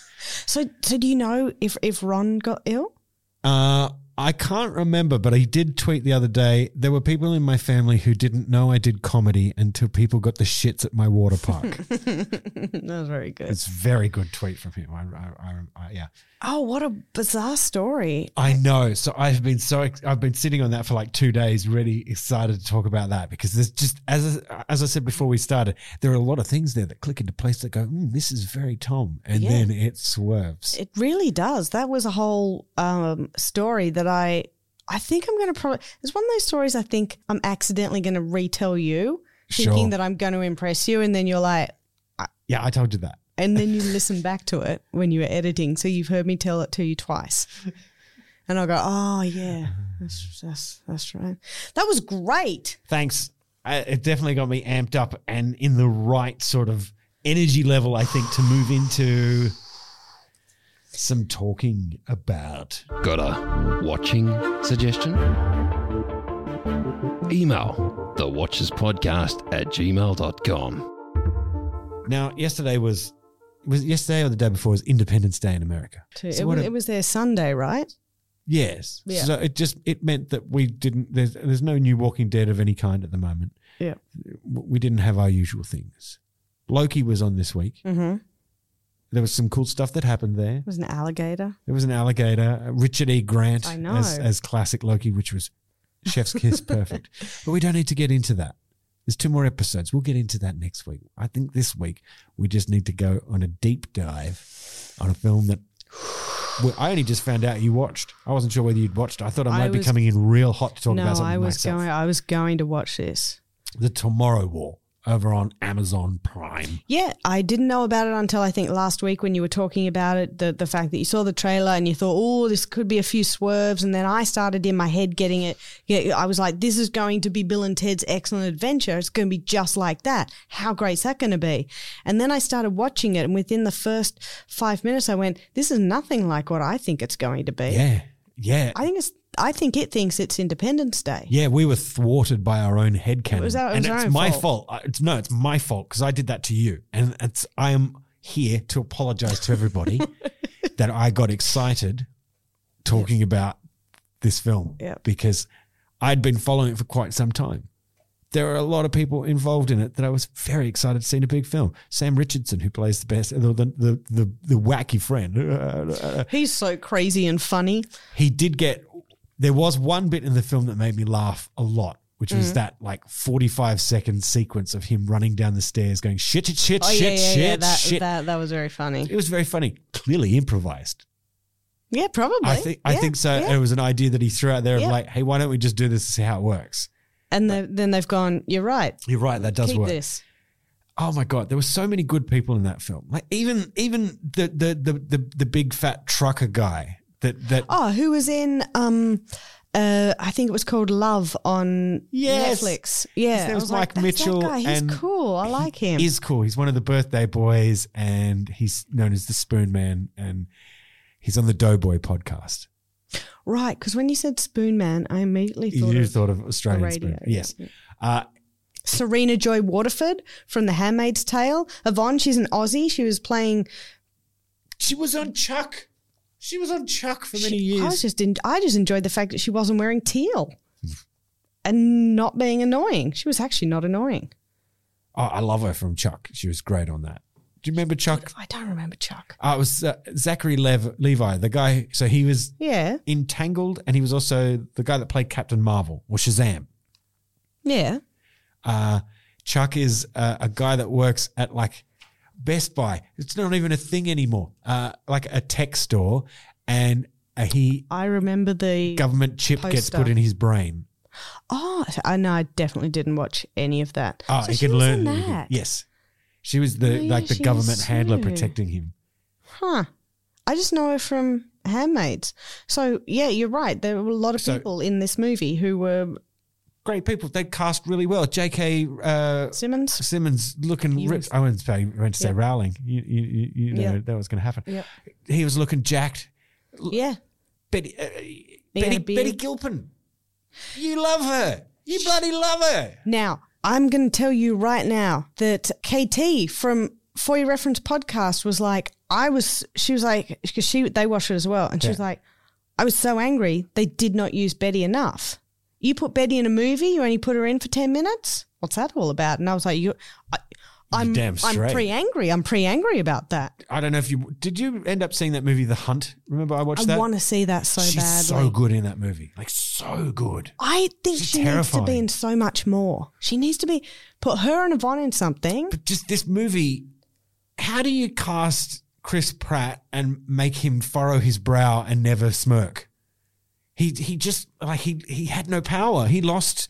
so, so do you know if, if Ron got ill? Uh, I can't remember, but I did tweet the other day. There were people in my family who didn't know I did comedy until people got the shits at my water park. That was very good. It's a very good tweet from him. I, I, I, I, yeah. Oh, what a bizarre story. I know. So I've been so I've been sitting on that for like two days, really excited to talk about that because there's just as as I said before we started, there are a lot of things there that click into place that go, mm, this is very Tom, and Yeah. then it swerves. It really does. That was a whole um, story that I I think I'm going to probably – it's one of those stories I think I'm accidentally going to retell you thinking Sure. that I'm going to impress you, and then you're like – Yeah, I told you that. and then you listen back to it when you were editing, so you've heard me tell it to you twice. And I'll go, oh, yeah, that's, that's, that's right. That was great. Thanks. I, it definitely got me amped up and in the right sort of energy level, I think, to move into some talking about. Got a watching suggestion? Email thewatcherspodcast at gmail dot com. Now, yesterday was was yesterday or the day before was Independence Day in America. Too. So It, what was, a- it was their Sunday, right? Yes. Yeah. So it just it meant that we didn't. There's there's no new Walking Dead of any kind at the moment. Yeah. We didn't have our usual things. Loki was on this week. Mm-hmm. There was some cool stuff that happened there. It was an alligator. There was an alligator, uh, Richard E. Grant I know. as as classic Loki, which was chef's kiss perfect. But we don't need to get into that. There's two more episodes. We'll get into that next week. I think this week we just need to go on a deep dive on a film that well, I only just found out you watched. I wasn't sure whether you'd watched. I thought I might I be was- coming in real hot to talk No, about something I was myself. going. I was going to watch this. The Tomorrow War over on Amazon Prime. Yeah, I didn't know about it until I think last week when you were talking about it, the the fact that you saw the trailer and you thought, oh, this could be a few swerves. And then I started in my head getting it. Yeah, I was like, this is going to be Bill and Ted's Excellent Adventure. It's going to be just like that. How great is that going to be? And then I started watching it. And within the first five minutes, I went, this is nothing like what I think it's going to be. Yeah, yeah. I think it's. I think it thinks it's Independence Day. Yeah, we were thwarted by our own headcanon. It was our- it and was our it's own my fault. fault. I- It's, no, it's my fault because I did that to you. And it's I am here to apologize to everybody that I got excited talking about this film Yep. because I'd been following it for quite some time. There are a lot of people involved in it that I was very excited to see in a big film. Sam Richardson, who plays the best, the the the, the, the wacky friend. He's so crazy and funny. He did get – there was one bit in the film that made me laugh a lot, which was Mm-hmm. that like forty-five second sequence of him running down the stairs going shit, shit, shit, Oh, shit, yeah, yeah, shit, yeah. That, shit. that, that was very funny. It was very funny. Clearly improvised. Yeah, probably. I think I Yeah, think so. yeah. It was an idea that he threw out there Yeah. of like, hey, why don't we just do this and see how it works? And the, then they've gone, you're right. You're right, that does Keep work. this. Oh my God, there were so many good people in that film. Like even even the the the the, the big fat trucker guy that that Oh, who was in um uh I think it was called Love on Yes. Netflix. Yeah. His name I was was like, Mike "That's Mitchell, That guy. He's and cool. I like him. He is cool. He's one of the birthday boys, and he's known as the Spoon Man, and he's on the Doughboy podcast. Right, because when you said Spoon Man, I immediately thought You of thought of Australian radio, Spoon. yeah. Yes. Uh, Serena Joy Waterford from The Handmaid's Tale. Yvonne, she's an Aussie. She was playing. she was on Chuck. She was on Chuck for many She, years. I was just in, I just enjoyed the fact that she wasn't wearing teal and not being annoying. She was actually not annoying. oh, I love her from Chuck. She was great on that. Do you remember Chuck? I don't remember Chuck. Uh, it was uh, Zachary Lev- Levi, the guy. So he was Yeah, Entangled, and he was also the guy that played Captain Marvel or Shazam. yeah. Uh, Chuck is uh, a guy that works at like Best Buy. It's not even a thing anymore. Uh, like a tech store, and uh, he I remember the. government chip gets poster. put in his brain. Oh, I know. I definitely didn't watch any of that. Oh, So he she can was learn. in that. Yes, she was the Oh, yeah, like the she government was handler too. protecting him. Huh. I just know her from Handmaids. So, yeah, you're right. There were a lot of So- people in this movie who were Great people. They cast really well. J K. Uh, Simmons. Simmons looking You ripped. was- I wouldn't say, I went to say Yep. Rowling. You, you, you, you know Yep. that was going to happen. Yep. He was looking jacked. Yeah. Betty, uh, He Betty, had a beard. Betty Gilpin. You love her. You bloody love her. Now, I'm going to tell you right now that K T from For Your Reference podcast was like, I was, she was like, because she, they watched it as well. And she Yeah. was like, I was so angry they did not use Betty enough. You put Betty in a movie, you only put her in for ten minutes? What's that all about? And I was like, you, I, I'm, damn I'm straight. pretty angry. I'm pretty angry about that. I don't know if you did. You end up seeing that movie, The Hunt? Remember, I watched I that. want to see that so She's badly. so good in that movie, like so good. I think She's she needs to terrifying. be in so much more. She needs to be, put her and Yvonne in something. But just this movie, how do you cast Chris Pratt and make him furrow his brow and never smirk? He he just like he he had no power. He lost.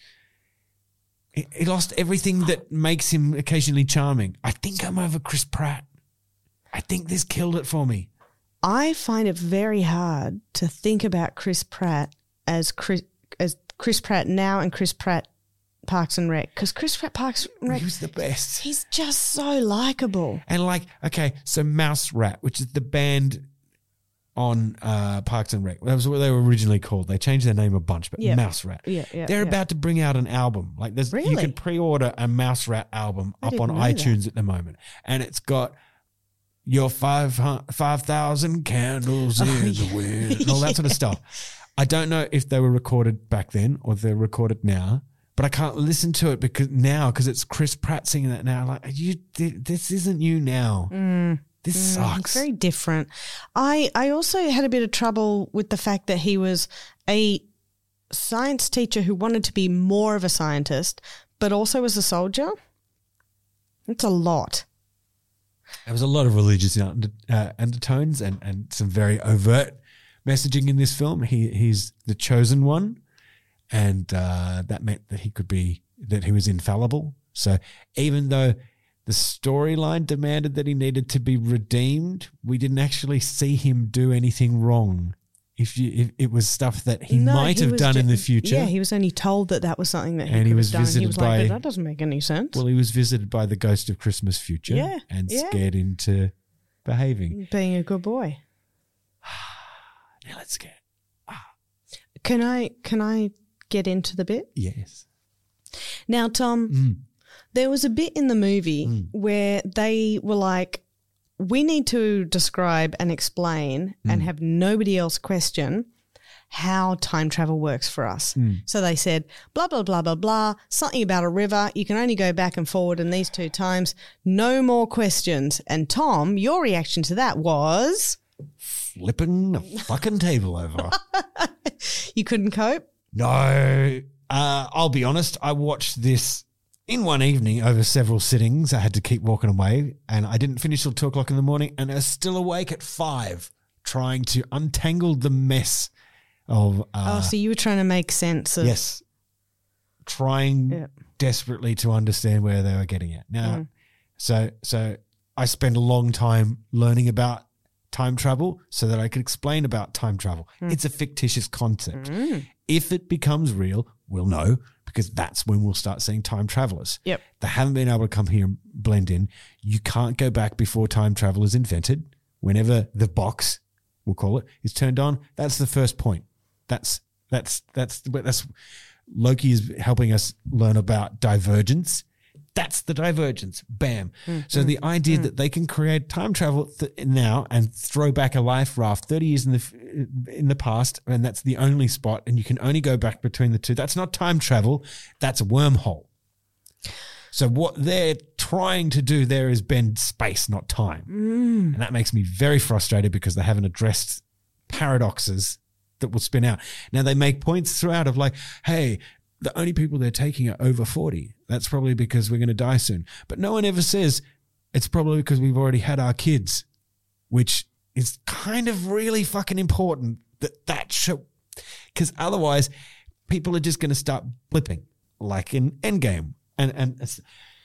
He he lost everything that makes him occasionally charming. I think I'm over Chris Pratt. I think this killed it for me. I find it very hard to think about Chris Pratt as Chris as Chris Pratt now and Chris Pratt Parks and Rec, because Chris Pratt Parks and Rec, He was the best. he's just so likable. And like, okay, so Mouse Rat, which is the band on uh, Parks and Rec. That was what they were originally called. They changed their name a bunch, but Yeah. Mouse Rat. Yeah, yeah, They're yeah. about to bring out an album. Like there's you Really? can pre-order a Mouse Rat album I up on didn't know that. iTunes at the moment. And it's got your five five thousand candles Oh, in yeah. the wind and all that sort of stuff. I don't know if they were recorded back then or if they're recorded now. But I can't listen to it because now because it's Chris Pratt singing that now. Like you, this isn't you now. This Mm, sucks. It's very different. I I also had a bit of trouble with the fact that he was a science teacher who wanted to be more of a scientist, but also was a soldier. It's a lot. There was a lot of religious under, uh, undertones and, and some very overt messaging in this film. He he's the chosen one, and uh, that meant that he could be that he was infallible. So even though the storyline demanded that he needed to be redeemed, we didn't actually see him do anything wrong. If you, if it was stuff that he No, might have was done ju- in the future. Yeah, he was only told that that was something that he And could he was have done. He visited was like, by- but that doesn't make any sense. Well, he was visited by the ghost of Christmas future Yeah, and yeah. scared into behaving. Being a good boy. Now let's get Can I can I get into the bit? yes. Now, Tom, Mm. there was a bit in the movie where they were like, we need to describe and explain and have nobody else question how time travel works for us. So they said, blah, blah, blah, blah, blah, something about a river. You can only go back and forward in these two times. No more questions. And Tom, your reaction to that was Flipping the fucking table over. you couldn't cope? No, uh, I'll be honest. I watched this in one evening over several sittings. I had to keep walking away, and I didn't finish till two o'clock in the morning. And I was still awake at five, trying to untangle the mess of. Uh, oh, so you were trying to make sense of. yes, trying Yeah. desperately to understand where they were getting at. Now, Mm. So, so I spent a long time learning about time travel so that I could explain about time travel. Mm. It's a fictitious concept. Mm. If it becomes real, we'll know, because that's when we'll start seeing time travelers. Yep. They haven't been able to come here and blend in. You can't go back before time travel is invented. Whenever the box, we'll call it, is turned on, that's the first point. That's that's that's that's Loki is helping us learn about divergence. That's the divergence. Bam. Mm, so mm, the idea mm. that they can create time travel th- now and throw back a life raft thirty years in the in the past, and that's the only spot, and you can only go back between the two. That's not time travel. That's a wormhole. So what they're trying to do there is bend space, not time. Mm. And that makes me very frustrated because they haven't addressed paradoxes that will spin out. Now, they make points throughout of like, hey, the only people they're taking are over forty. That's probably because we're going to die soon. But no one ever says it's probably because we've already had our kids, which is kind of really fucking important that that show, because otherwise people are just going to start blipping like in Endgame. And, and,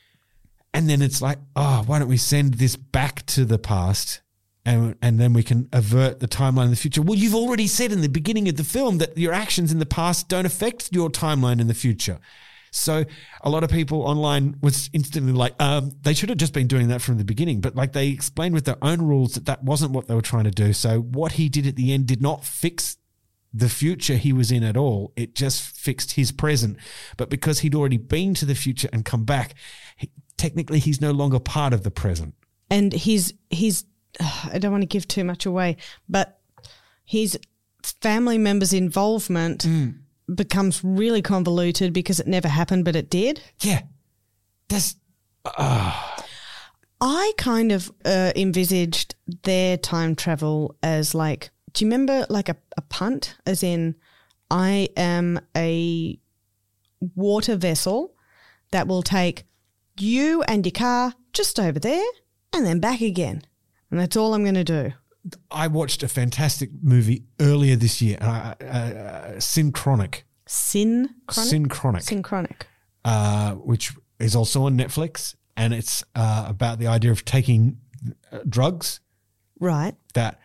and then it's like, oh, why don't we send this back to the past and, and then we can avert the timeline in the future? Well, you've already said in the beginning of the film that your actions in the past don't affect your timeline in the future. So a lot of people online was instantly like, um, they should have just been doing that from the beginning. But like they explained with their own rules that that wasn't what they were trying to do. So what he did at the end did not fix the future he was in at all. It just fixed his present. But because he'd already been to the future and come back, he, technically he's no longer part of the present. And he's, he's, I don't want to give too much away, but his family members' involvement mm. becomes really convoluted because it never happened, but it did. Yeah. That's, uh. I kind of uh, envisaged their time travel as like, do you remember like a, a punt, as in I am a water vessel that will take you and your car just over there and then back again. And that's all I'm going to do. I watched a fantastic movie earlier this year, uh, uh, Synchronic. Synchronic? Synchronic. Synchronic. Uh, which is also on Netflix, and it's uh, about the idea of taking uh, drugs. Right. That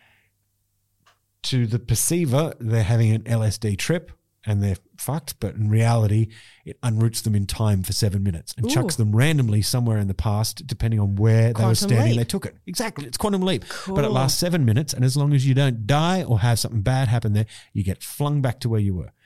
to the perceiver, they're having an L S D trip and they're fucked, but in reality, it unroots them in time for seven minutes and Ooh. chucks them randomly somewhere in the past, depending on where quantum they were standing. Leap. They took it. Exactly. It's quantum leap. Cool. But it lasts seven minutes, and as long as you don't die or have something bad happen there, you get flung back to where you were.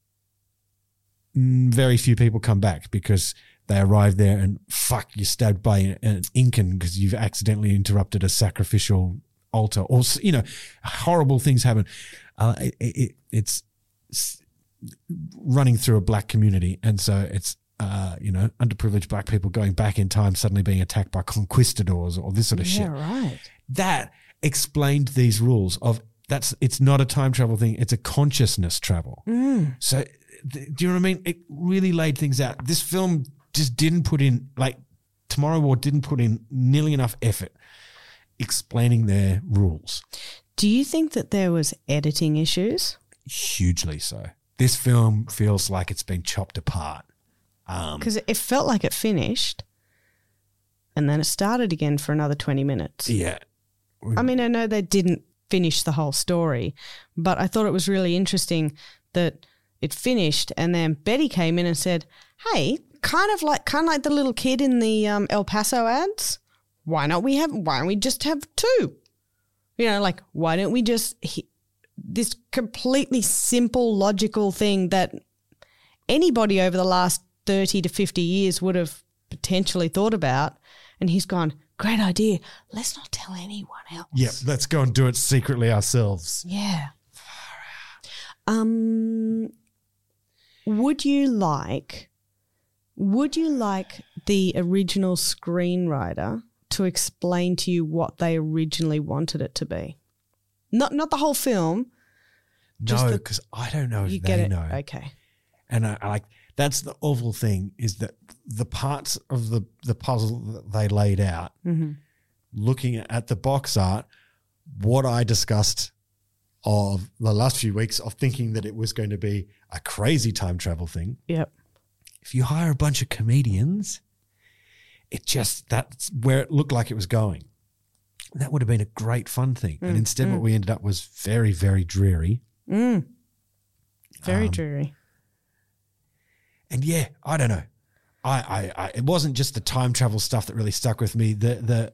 Very few people come back because they arrive there and fuck, you're stabbed by an Incan because you've accidentally interrupted a sacrificial altar, or, you know, horrible things happen. Uh, it, it, it's running through a black community, and so it's uh, you know, underprivileged black people going back in time, suddenly being attacked by conquistadors or this sort of yeah, shit. Yeah, right. That explained these rules of that's it's not a time travel thing; it's a consciousness travel. Mm. So, th- do you know what I mean? It really laid things out. This film just didn't put in like Tomorrow War didn't put in nearly enough effort explaining their rules. Do you think that there was editing issues? Hugely so. This film feels like it's been chopped apart. Because um, it felt like it finished and then it started again for another twenty minutes. Yeah. I mean, I know they didn't finish the whole story, but I thought it was really interesting that it finished and then Betty came in and said, hey, kind of like kind of like the little kid in the um, El Paso ads. Why not we have, why don't we just have two? You know, like, why don't we just, he, this completely simple, logical thing that anybody over the last thirty to fifty years would have potentially thought about. And he's gone, great idea. Let's not tell anyone else. Yep, let's go and do it secretly ourselves. Yeah. Um, would you like, would you like the original screenwriter to explain to you what they originally wanted it to be? Not not the whole film. No, because I don't know if you they get it. know. Okay. And I, I like that's the awful thing is that the parts of the, the puzzle that they laid out, mm-hmm. looking at the box art, what I discussed of the last few weeks of thinking that it was going to be a crazy time travel thing. Yep. If you hire a bunch of comedians it just, that's where it looked like it was going. That would have been a great fun thing. Mm, and instead mm. what we ended up was very, very dreary. Mm. Very Um, dreary. And yeah, I don't know. I, I, I, it wasn't just the time travel stuff that really stuck with me. The, the,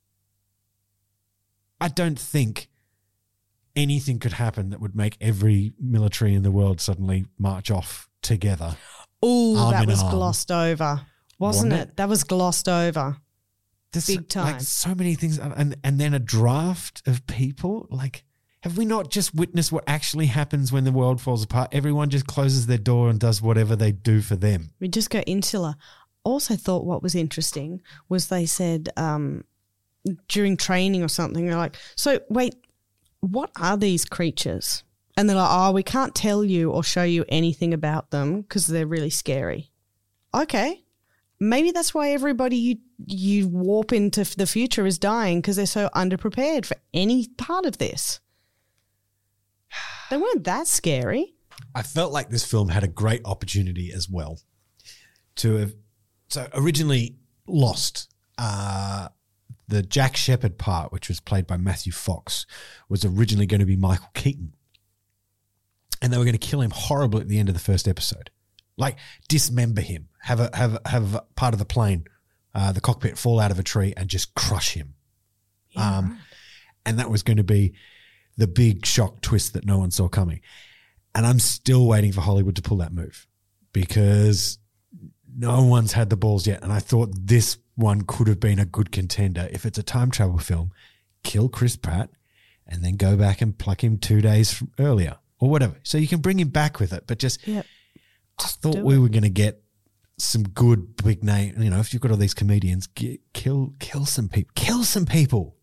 I don't think anything could happen that would make every military in the world suddenly march off together. Oh, arm that in was arm. glossed over, wasn't, Wasn't it? it? That was glossed over. There's Big time. Like so many things. And, and then a draft of people. Like, have we not just witnessed what actually happens when the world falls apart? Everyone just closes their door and does whatever they do for them. We just go insular. Also thought what was interesting was they said um, during training or something, they're like, so wait, what are these creatures? And they're like, oh, we can't tell you or show you anything about them because they're really scary. Okay. Maybe that's why everybody you you warp into the future is dying because they're so underprepared for any part of this. They weren't that scary. I felt like this film had a great opportunity as well to have. So originally Lost, uh, the Jack Shepherd part, which was played by Matthew Fox, was originally going to be Michael Keaton. And they were going to kill him horribly at the end of the first episode. Like dismember him, have a have a- have a part of the plane, uh, the cockpit fall out of a tree and just crush him. Yeah, um, right. And that was going to be the big shock twist that no one saw coming. And I'm still waiting for Hollywood to pull that move because no one's had the balls yet. And I thought this one could have been a good contender. If it's a time travel film, kill Chris Pratt and then go back and pluck him two days from earlier or whatever. So you can bring him back with it. But just, Yep. I thought do we it. were going to get some good big name. You know, if you've got all these comedians, get, kill kill some people. Kill some people.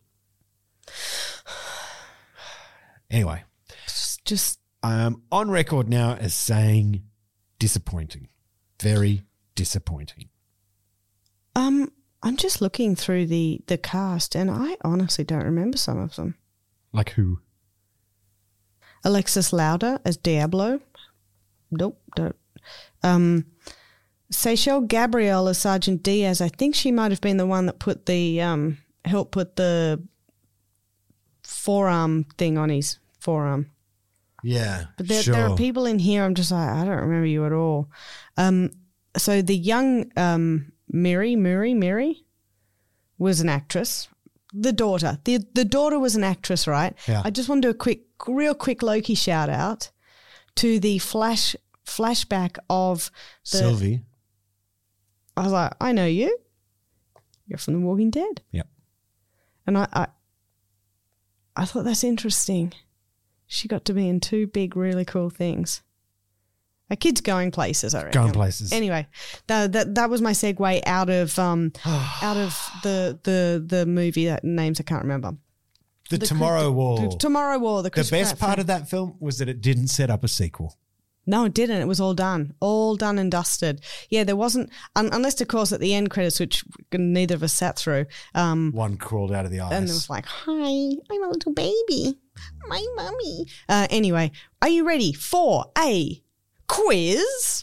Anyway, Just, just I'm on record now as saying disappointing. Very disappointing. Um, I'm just looking through the, the cast and I honestly don't remember some of them. Like who? Alexis Louder as Diablo. Nope, don't. Um, Seychelle Gabrielle as Sergeant Diaz. I think she might have been the one that put the, um, helped put the forearm thing on his forearm. Yeah, But there, sure. there are people in here, I'm just like, I don't remember you at all. Um, so the young um, Miri, Miri, Miri was an actress. The daughter. The the daughter was an actress, right? Yeah. I just want to do a quick, real quick Loki shout out to the flash flashback of the, Sylvie. I was like, I know you. You're from The Walking Dead. Yep. And I, I I thought that's interesting. She got to be in two big, really cool things. A kid's going places, I reckon. Going places. Anyway, that that, that was my segue out of um out of the the the movie that names I can't remember. The, The Tomorrow Chris- War. The Tomorrow War. The, The Chris best Pratt part film. of that film was that it didn't set up a sequel. No, it didn't. It was all done. All done and dusted. Yeah, there wasn't, un- unless, of course, at the end credits, which neither of us sat through, um, One crawled out of the eyes. and it was like, hi, I'm a little baby. My mummy. Uh, anyway, are you ready for a quiz?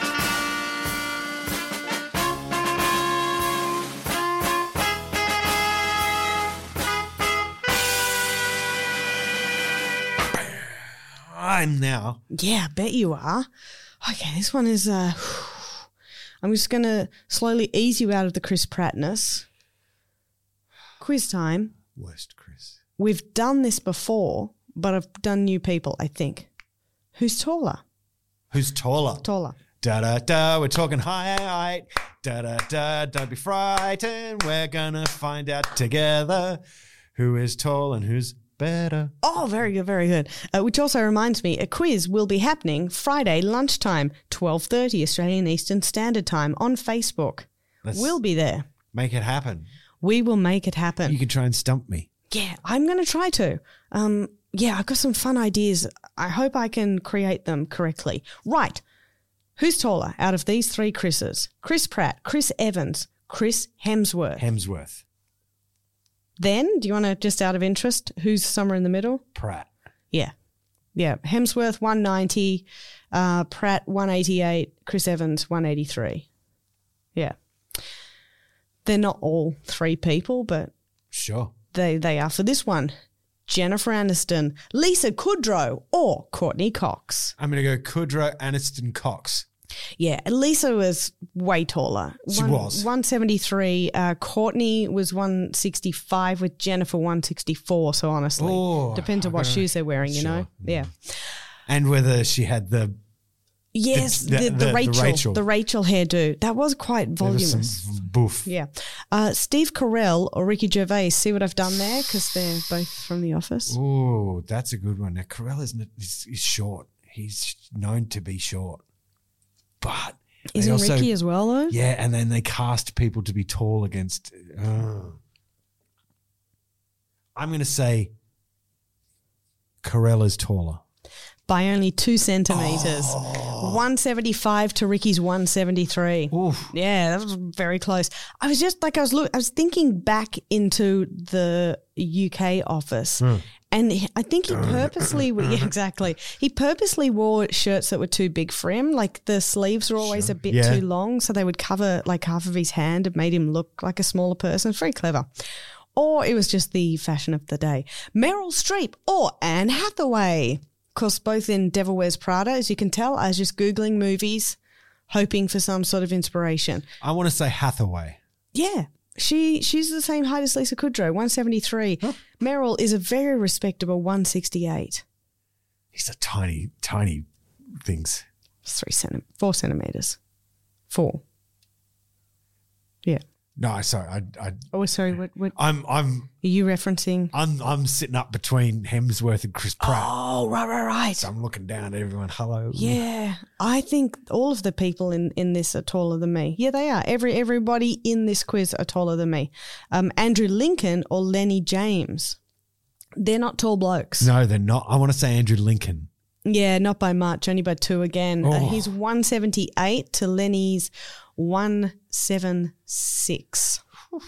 I'm now. Yeah, I bet you are. Okay, this one is, uh, I'm just going to slowly ease you out of the Chris Prattness. Quiz time. Worst, Chris. We've done this before, but I've done new people, I think. Who's taller? Who's taller? Taller. Da da da, we're talking height. Da da da, don't be frightened. We're gonna find out together who is tall and who's better. Oh, very good, very good. Uh, which also reminds me, a quiz will be happening Friday lunchtime, twelve thirty Australian Eastern Standard Time on Facebook. Let's We'll be there. make it happen. We will make it happen. You can try and stump me. Yeah, I'm going to try to. Um, yeah, I've got some fun ideas. I hope I can create them correctly. Right. Who's taller out of these three Chris's? Chris Pratt, Chris Evans, Chris Hemsworth. Hemsworth. Then, do you want to, just out of interest, who's somewhere in the middle? Pratt. Yeah. Yeah. Hemsworth, one ninety, uh, Pratt, one eighty-eight, Chris Evans, one eighty-three. Yeah. They're not all three people, but Sure. they, they are for this one. Jennifer Aniston, Lisa Kudrow, or Courtney Cox. I'm going to go Kudrow, Aniston, Cox. Yeah, Lisa was way taller. She was. one seventy-three. Uh, Courtney was one sixty-five with Jennifer one sixty-four. So honestly, Oh, depends on I what don't know. shoes they're wearing, you Sure. know? Yeah. And whether she had the Yes, The- the, the- the, the Rachel, Rachel. the Rachel hairdo. That was quite there was voluminous. some boof. Yeah. Uh, Steve Carell or Ricky Gervais. See what I've done there? Because they're both from The Office. Oh, that's a good one. Now, Carell is he's, he's short. He's known to be short. But they Isn't also- Ricky as well, though? Yeah, and then they cast people to be tall against. Uh, I'm going to say Carell is taller. By only two centimetres. Oh. one seventy-five to Ricky's one seventy-three. Oof. Yeah, that was very close. I was just like I was look, I was thinking back into the U K office, Hmm. and he- I think he purposely, yeah, exactly. He purposely wore shirts that were too big for him. Like the sleeves were always a bit Yeah. too long, so they would cover like half of his hand and made him look like a smaller person. It's very clever. Or it was just the fashion of the day. Meryl Streep or Anne Hathaway. Of course, both in Devil Wears Prada, as you can tell. I was just Googling movies, hoping for some sort of inspiration. I want to say Hathaway. Yeah, she she's the same height as Lisa Kudrow, one seventy-three. Huh. Meryl is a very respectable one sixty-eight. He's a tiny, tiny things. Three centi- four centimetres. Four. Yeah. No, sorry. I, I, Oh, sorry, what, what are I'm, I'm, you referencing? I'm, I'm sitting up between Hemsworth and Chris Pratt. Oh, right, right, right. So I'm looking down at everyone. Hello. Yeah, I think all of the people in, in this are taller than me. Yeah, they are. Every everybody in this quiz are taller than me. Um, Andrew Lincoln or Lenny James. They're not tall blokes. No, they're not. I want to say Andrew Lincoln. Yeah, not by much, only by two again. Uh, Oh. he's one seventy-eight to Lenny's one seventy-six.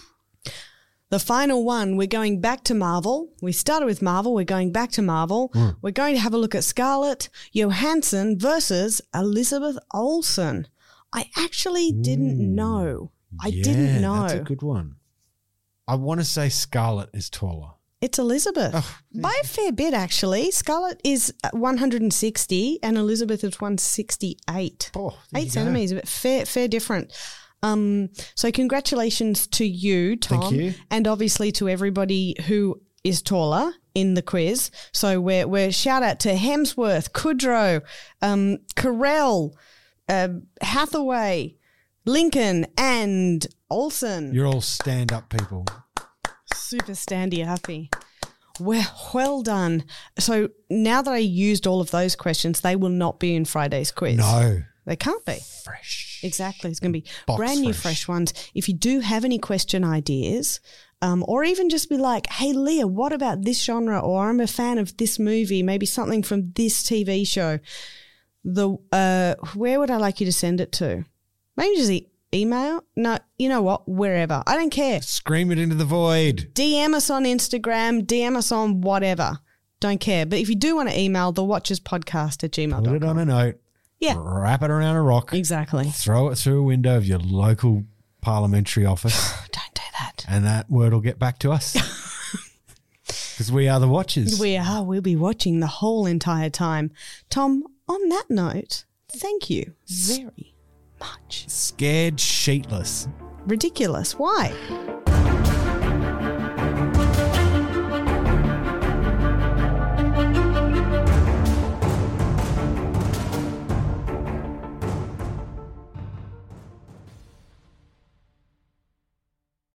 The final one, we're going back to Marvel. We started with Marvel. We're going back to Marvel. Mm. We're going to have a look at Scarlett Johansson versus Elizabeth Olsen. I actually didn't know. I Yeah, didn't know. That's a good one. I want to say Scarlett is taller. It's Elizabeth. Oh, By a fair bit, actually. Scarlett is one hundred sixty and Elizabeth is one sixty-eight. Oh, there you Eight go. centimetres, but fair, fair different. Um, so congratulations to you, Tom. Thank you. And obviously to everybody who is taller in the quiz. So we're, we're shout out to Hemsworth, Kudrow, um, Carell, uh, Hathaway, Lincoln, and Olsen. You're all stand-up people. Super standy happy. Well, well done. So now that I used all of those questions, they will not be in Friday's quiz. No. They can't be. Fresh. Exactly. It's going to be Box brand new, fresh. fresh ones. If you do have any question ideas, um, or even just be like, hey, Leah, what about this genre? Or I'm a fan of this movie, maybe something from this T V show. The uh, where would I like you to send it to? Maybe just e- email? No, you know what? Wherever. I don't care. Scream it into the void. D M us on Instagram, D M us on whatever. Don't care. But if you do want to email, the watchers podcast at gmail Put dot it com. on a note. Yeah. Wrap it around a rock. Exactly. Throw it through a window of your local parliamentary office. Don't do that. And that word will get back to us. Because we are the watchers. We are. We'll be watching the whole entire time. Tom, on that note, thank you very much. Scared sheetless. Ridiculous. Why?